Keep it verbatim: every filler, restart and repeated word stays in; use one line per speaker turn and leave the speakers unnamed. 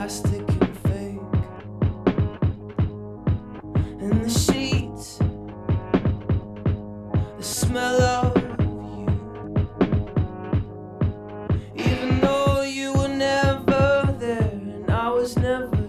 plastic and fake, and the sheets, the smell of you, even though you were never there and I was never